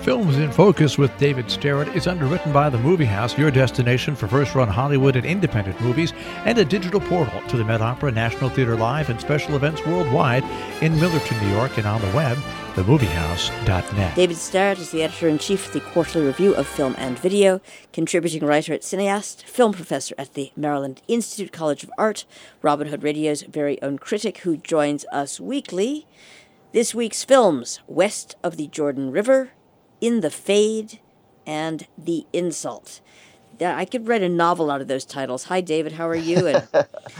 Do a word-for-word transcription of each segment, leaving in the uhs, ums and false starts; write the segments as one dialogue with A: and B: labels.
A: Films in Focus with David Starrett is underwritten by The Movie House, your destination for first-run Hollywood and independent movies, and a digital portal to the Met Opera, National Theatre Live, and special events worldwide in Millerton, New York, and on the web, the movie house dot net.
B: David Starrett is the editor-in-chief of the Quarterly Review of Film and Video, contributing writer at Cineast, film professor at the Maryland Institute College of Art, Robin Hood Radio's very own critic who joins us weekly. This week's films: West of the Jordan River, In the Fade, and The Insult. I could write a novel out of those titles. Hi, David. How are you? And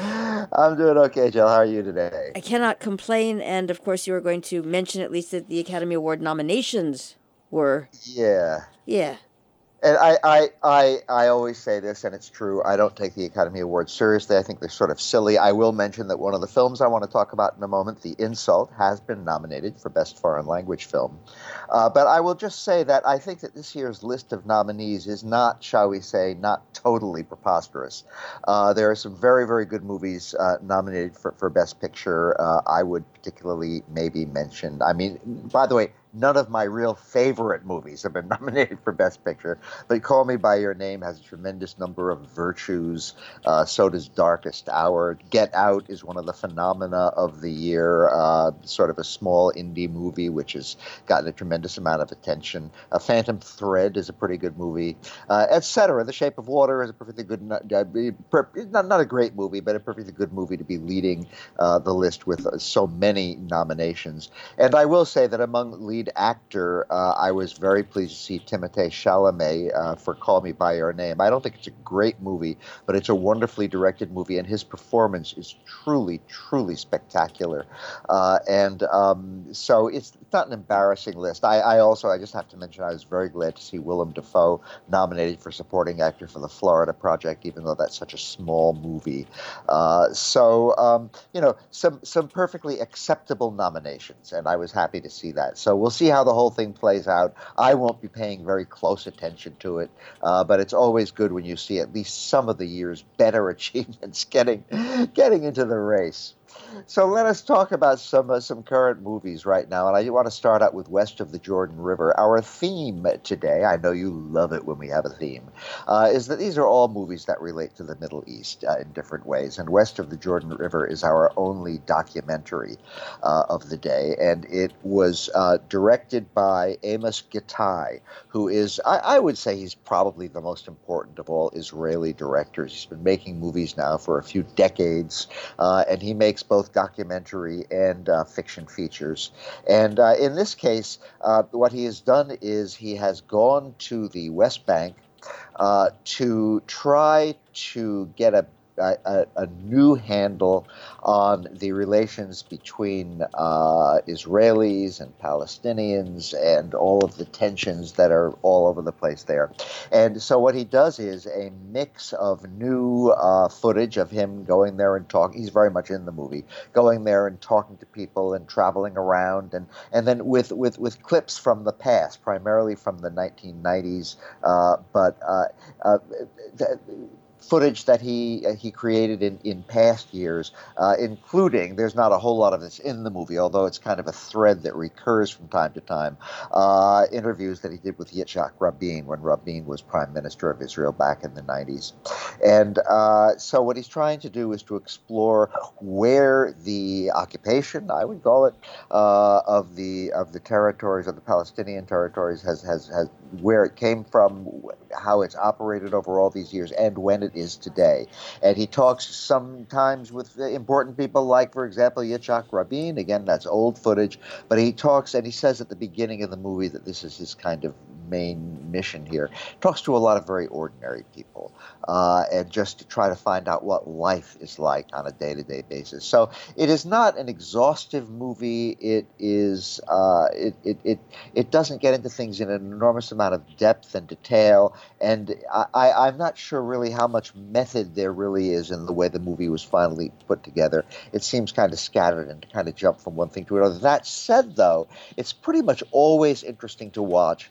C: I'm doing okay, Jill. How are you today?
B: I cannot complain. And, of course, you were going to mention at least that the Academy Award nominations were...
C: Yeah.
B: Yeah.
C: And I, I, I, I always say this, and it's true, I don't take the Academy Awards seriously. I think they're sort of silly. I will mention that one of the films I want to talk about in a moment, The Insult, has been nominated for Best Foreign Language Film. Uh, but I will just say that I think that this year's list of nominees is not, shall we say, not totally preposterous. Uh, there are some very, very good movies uh, nominated for, for Best Picture. Uh, I would particularly maybe mention, I mean, by the way, none of my real favorite movies have been nominated for Best Picture, but Call Me By Your Name has a tremendous number of virtues. Uh, so does Darkest Hour. Get Out is one of the phenomena of the year, uh, sort of a small indie movie which has gotten a tremendous amount of attention. A Phantom Thread is a pretty good movie, uh, et cetera. The Shape of Water is a perfectly good, uh, not, not a great movie, but a perfectly good movie to be leading uh, the list with uh, so many nominations. And I will say that among lead actor, uh, I was very pleased to see Timothée Chalamet uh, for Call Me By Your Name. I don't think it's a great movie, but it's a wonderfully directed movie, and his performance is truly, truly spectacular. Uh, and um, so it's not an embarrassing list. I, I also, I just have to mention, I was very glad to see Willem Dafoe nominated for supporting actor for The Florida Project, even though that's such a small movie. Uh, so, um, you know, some, some perfectly acceptable nominations, and I was happy to see that. So we'll see how the whole thing plays out. I won't be paying very close attention to it, uh, but it's always good when you see at least some of the year's better achievements getting getting into the race. So let us talk about some uh, some current movies right now, and I want to start out with West of the Jordan River. Our theme today, I know you love it when we have a theme, uh, is that these are all movies that relate to the Middle East uh, in different ways, and West of the Jordan River is our only documentary uh, of the day, and it was uh, directed by Amos Gitai, who is, I, I would say he's probably the most important of all Israeli directors. He's been making movies now for a few decades, uh, and he makes both documentary and uh, fiction features. And uh, in this case, uh, what he has done is he has gone to the West Bank uh, to try to get a A, a new handle on the relations between uh, Israelis and Palestinians and all of the tensions that are all over the place there. And so what he does is a mix of new uh, footage of him going there and talking. He's very much in the movie, going there and talking to people and traveling around, and, and then with, with, with clips from the past, primarily from the nineteen nineties, uh, but uh, uh, th- footage that he uh, he created in, in past years, uh, including, there's not a whole lot of this in the movie, although it's kind of a thread that recurs from time to time, uh, interviews that he did with Yitzhak Rabin when Rabin was Prime Minister of Israel back in the nineties. And uh, so what he's trying to do is to explore where the occupation, I would call it, uh, of the of the territories, of the Palestinian territories, has, has, has where it came from, how it's operated over all these years, and when it is today. And he talks sometimes with important people like, for example, Yitzhak Rabin. Again, that's old footage. But he talks, and he says at the beginning of the movie that this is his kind of main mission here. Talks to a lot of very ordinary people, uh, and just to try to find out what life is like on a day-to-day basis. So it is not an exhaustive movie. It is. Uh, it, it it it doesn't get into things in an enormous amount of depth and detail. And I, I, I'm not sure really how much method there really is in the way the movie was finally put together. It seems kind of scattered and kind of jump from one thing to another. That said, though, it's pretty much always interesting to watch. And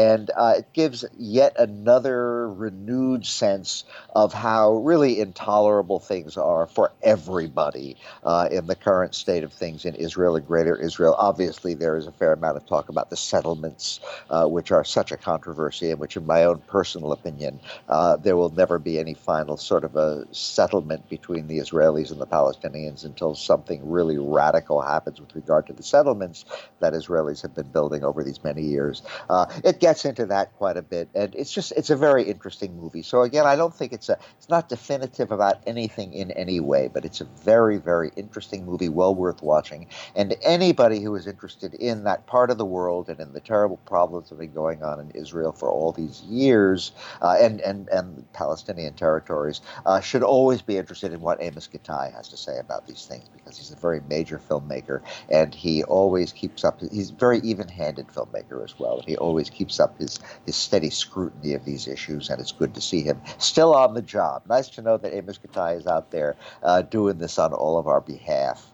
C: And uh, it gives yet another renewed sense of how really intolerable things are for everybody uh, in the current state of things in Israel and Greater Israel. Obviously, there is a fair amount of talk about the settlements, uh, which are such a controversy, and which, in my own personal opinion, uh, there will never be any final sort of a settlement between the Israelis and the Palestinians until something really radical happens with regard to the settlements that Israelis have been building over these many years. Uh, it gets into that quite a bit, and it's just it's a very interesting movie. So again, I don't think it's a it's not definitive about anything in any way, but it's a very, very interesting movie, well worth watching. And anybody who is interested in that part of the world and in the terrible problems that have been going on in Israel for all these years, uh, and and and Palestinian territories, uh, should always be interested in what Amos Gittai has to say about these things, because he's a very major filmmaker, and he always keeps up. He's a very even-handed filmmaker as well. He always keeps up his his steady scrutiny of these issues, and it's good to see him still on the job. Nice to know that Amos Gittai is out there uh, doing this on all of our behalf.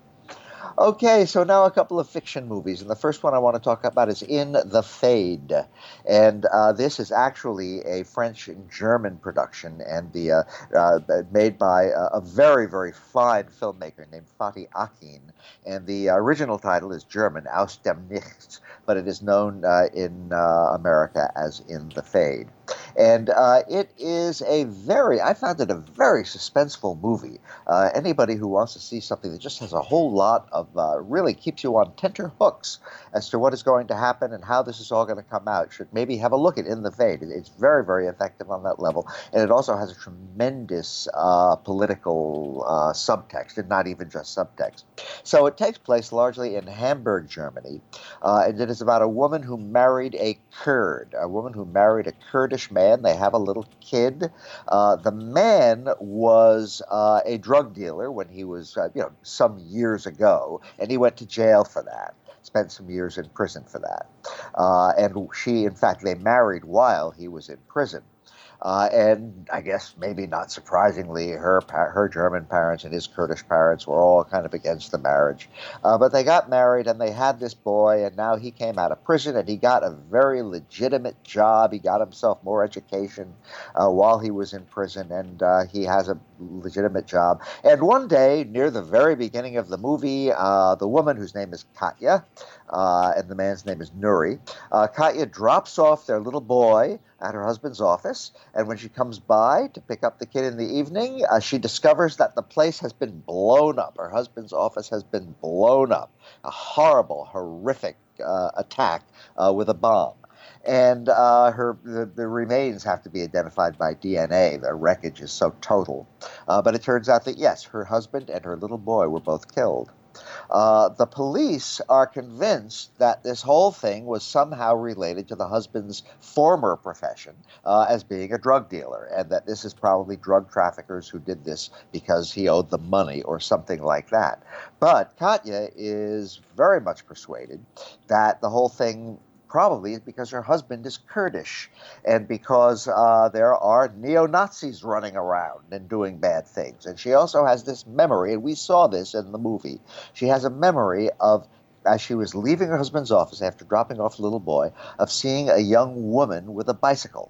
C: Okay, so now a couple of fiction movies, and the first one I want to talk about is In the Fade, and uh, this is actually a French and German production, and the uh, uh, made by a, a very, very fine filmmaker named Fatih Akin, and the original title is German, Aus dem Nichts, but it is known uh, in uh, America as In the Fade. And uh, it is a very, I found it a very suspenseful movie. Uh, anybody who wants to see something that just has a whole lot of, uh, really keeps you on tenter hooks as to what is going to happen and how this is all going to come out should maybe have a look at In the Fade. It's very, very effective on that level. And it also has a tremendous uh, political uh, subtext, and not even just subtext. So it takes place largely in Hamburg, Germany. Uh, and it is about a woman who married a Kurd, a woman who married a Kurdish man. They have a little kid. Uh, the man was uh, a drug dealer when he was, uh, you know, some years ago, and he went to jail for that. Spent some years in prison for that. Uh, and she, in fact, they married while he was in prison. Uh, and I guess maybe not surprisingly, her her German parents and his Kurdish parents were all kind of against the marriage. Uh, but they got married and they had this boy, and now he came out of prison and he got a very legitimate job. He got himself more education uh, while he was in prison, and uh, he has a legitimate job. And one day, near the very beginning of the movie, uh, the woman, whose name is Katya, uh, and the man's name is Nuri, uh, Katya drops off their little boy at her husband's office, and when she comes by to pick up the kid in the evening, uh, she discovers that the place has been blown up. Her husband's office has been blown up. A horrible, horrific uh, attack uh, with a bomb. And uh, her the, the remains have to be identified by D N A. The wreckage is so total. Uh, but it turns out that, yes, her husband and her little boy were both killed. Uh, the police are convinced that this whole thing was somehow related to the husband's former profession uh, as being a drug dealer, and that this is probably drug traffickers who did this because he owed them money or something like that. But Katya is very much persuaded that the whole thing probably is because her husband is Kurdish, and because uh, there are neo-Nazis running around and doing bad things. And she also has this memory, and we saw this in the movie. She has a memory of, as she was leaving her husband's office after dropping off the little boy, of seeing a young woman with a bicycle.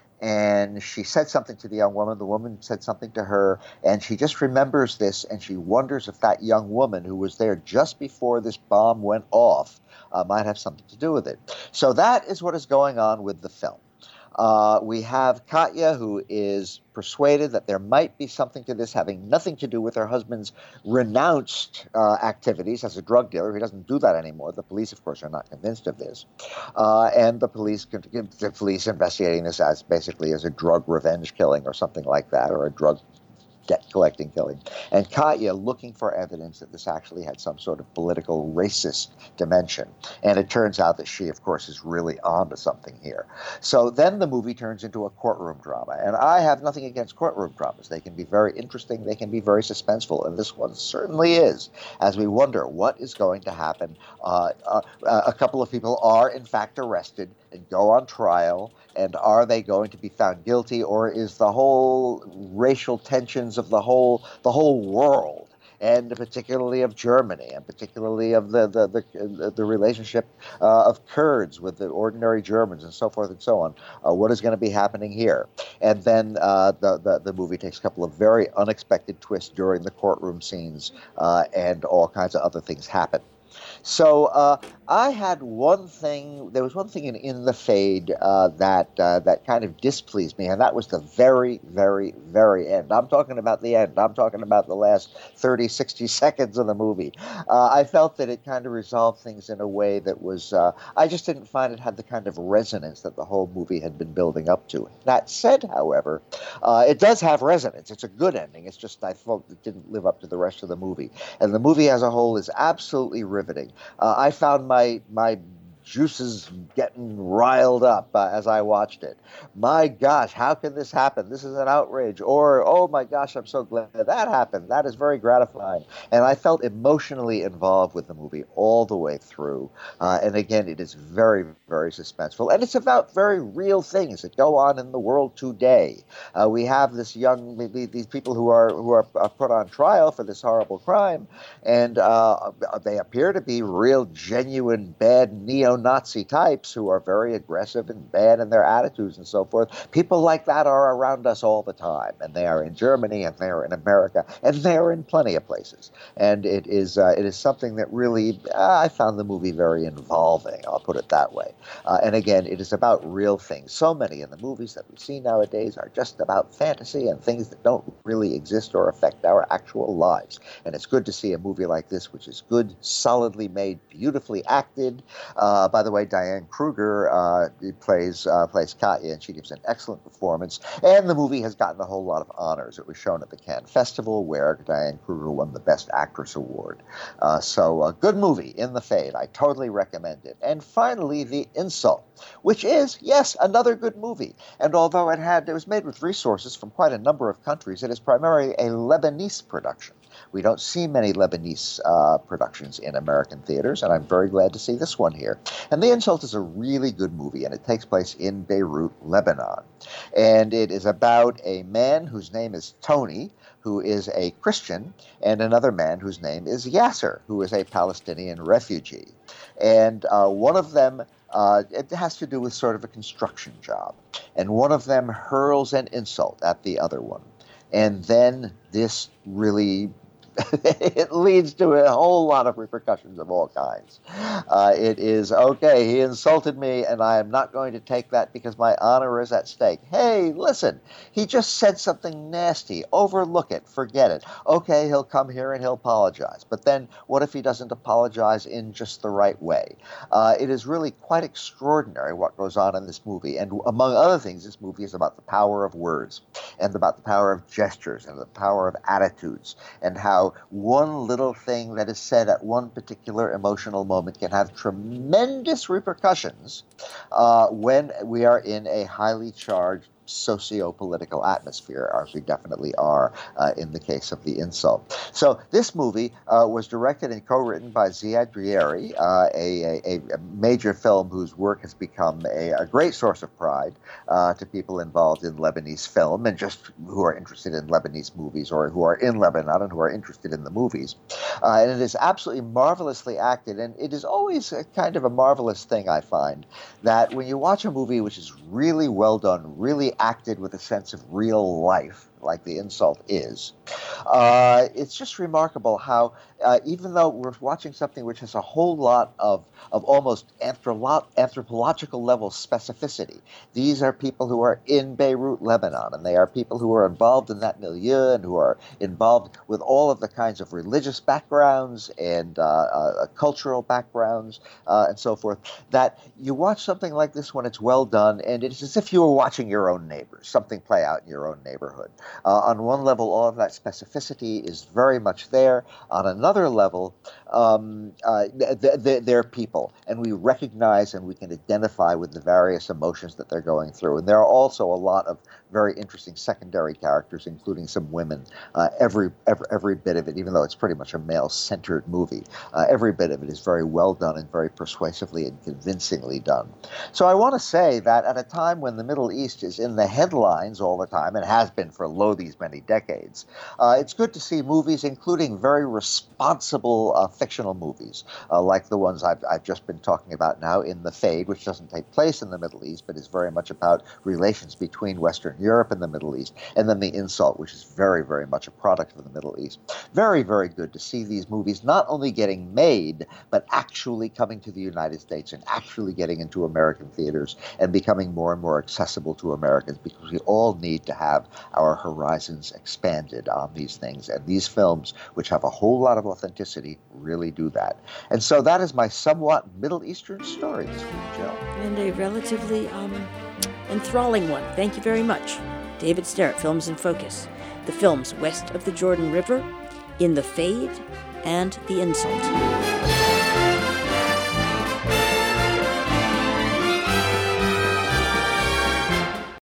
C: And she said something to the young woman, the woman said something to her, and she just remembers this, and she wonders if that young woman who was there just before this bomb went off uh, might have something to do with it. So that is what is going on with the film. Uh, we have Katya, who is persuaded that there might be something to this having nothing to do with her husband's renounced uh, activities as a drug dealer. He doesn't do that anymore. The police, of course, are not convinced of this. Uh, and the police, the police investigating this as basically as a drug revenge killing or something like that, or a drug debt-collecting killing. And Katya looking for evidence that this actually had some sort of political racist dimension. And it turns out that she, of course, is really onto something here. So then the movie turns into a courtroom drama. And I have nothing against courtroom dramas. They can be very interesting. They can be very suspenseful. And this one certainly is, as we wonder what is going to happen. Uh, uh, a couple of people are, in fact, arrested and go on trial. And are they going to be found guilty, or is the whole racial tensions of the whole the whole world and particularly of Germany, and particularly of the the the, the relationship uh, of Kurds with the ordinary Germans, and so forth and so on. Uh, what is going to be happening here? And then uh, the, the the movie takes a couple of very unexpected twists during the courtroom scenes, uh, and all kinds of other things happen. So uh, I had one thing. There was one thing in In the Fade uh, that uh, that kind of displeased me, and that was the very, very, very end. I'm talking about the end. I'm talking about the last thirty, sixty seconds of the movie. Uh, I felt that it kind of resolved things in a way that was. Uh, I just didn't find it had the kind of resonance that the whole movie had been building up to. That said, however, uh, it does have resonance. It's a good ending. It's just I felt it didn't live up to the rest of the movie, and the movie as a whole is absolutely riveting. Uh, I found my my juices getting riled up uh, as I watched it. My gosh, how can this happen? This is an outrage. Or, oh my gosh, I'm so glad that happened. That is very gratifying. And I felt emotionally involved with the movie all the way through. Uh, and again, it is very, very suspenseful. And it's about very real things that go on in the world today. Uh, we have this young, these people who are who are put on trial for this horrible crime, and uh, they appear to be real, genuine, bad neo-Nazi types who are very aggressive and bad in their attitudes and so forth. People like that are around us all the time, and they are in Germany, and they are in America, and they are in plenty of places. And it is uh, it is something that really, uh, I found the movie very involving, I'll put it that way. Uh, and again, it is about real things. So many of the movies that we see nowadays are just about fantasy and things that don't really exist or affect our actual lives. And it's good to see a movie like this, which is good, solidly made, beautifully acted. Uh, by the way, Diane Kruger uh, plays uh, plays Katya, and she gives an excellent performance. And the movie has gotten a whole lot of honors. It was shown at the Cannes Festival, where Diane Kruger won the Best Actress Award. Uh, so a good movie, In the Fade. I totally recommend it. And finally, The Insult, which is, yes, another good movie. And although it had it was made with resources from quite a number of countries, it is primarily a Lebanese production. We don't see many Lebanese uh, productions in American theaters, and I'm very glad to see this one here. And The Insult is a really good movie, and it takes place in Beirut, Lebanon. And it is about a man whose name is Tony, who is a Christian, and another man whose name is Yasser, who is a Palestinian refugee. And uh, one of them, uh, it has to do with sort of a construction job. And one of them hurls an insult at the other one. And then this really it leads to a whole lot of repercussions of all kinds. Uh, it is, okay, he insulted me, and I am not going to take that because my honor is at stake. Hey, listen, he just said something nasty. Overlook it. Forget it. Okay, he'll come here and he'll apologize. But then what if he doesn't apologize in just the right way? Uh, it is really quite extraordinary what goes on in this movie. And among other things, this movie is about the power of words, and about the power of gestures, and the power of attitudes, and how one little thing that is said at one particular emotional moment can have tremendous repercussions uh, when we are in a highly charged socio-political atmosphere, as we definitely are uh, in the case of The Insult. So this movie uh, was directed and co-written by Ziad Drieri, uh, a, a, a major film whose work has become a, a great source of pride uh, to people involved in Lebanese film, and just who are interested in Lebanese movies, or who are in Lebanon and who are interested in the movies. Uh, and it is absolutely marvelously acted, and it is always a kind of a marvelous thing, I find, that when you watch a movie which is really well done, really acted with a sense of real life, like The Insult is, uh, it's just remarkable how, uh, even though we're watching something which has a whole lot of, of almost anthropo- anthropological level specificity, these are people who are in Beirut, Lebanon, and they are people who are involved in that milieu, and who are involved with all of the kinds of religious backgrounds and uh, uh, cultural backgrounds uh, and so forth, that you watch something like this when it's well done, and it's as if you were watching your own neighbors, something play out in your own neighborhood. Uh, on one level, all of that specificity is very much there. On another level, um, uh, th- th- they're people, and we recognize and we can identify with the various emotions that they're going through. And there are also a lot of very interesting secondary characters, including some women. Uh, every, every every bit of it, even though it's pretty much a male-centered movie, uh, every bit of it is very well done and very persuasively and convincingly done. So I want to say that at a time when the Middle East is in the headlines all the time, and has been for blow these many decades. Uh, it's good to see movies, including very responsible uh, fictional movies, uh, like the ones I've, I've just been talking about now in The Fade, which doesn't take place in the Middle East, but is very much about relations between Western Europe and the Middle East, and then The Insult, which is very, very much a product of the Middle East. Very, very good to see these movies not only getting made, but actually coming to the United States and actually getting into American theaters and becoming more and more accessible to Americans, because we all need to have our horizons expanded on these things. And these films, which have a whole lot of authenticity, really do that. And so that is my somewhat Middle Eastern story this week, Jill.
B: And a relatively um, enthralling one. Thank you very much. David Sterrett, Films in Focus. The films West of the Jordan River, In the Fade, and The Insult.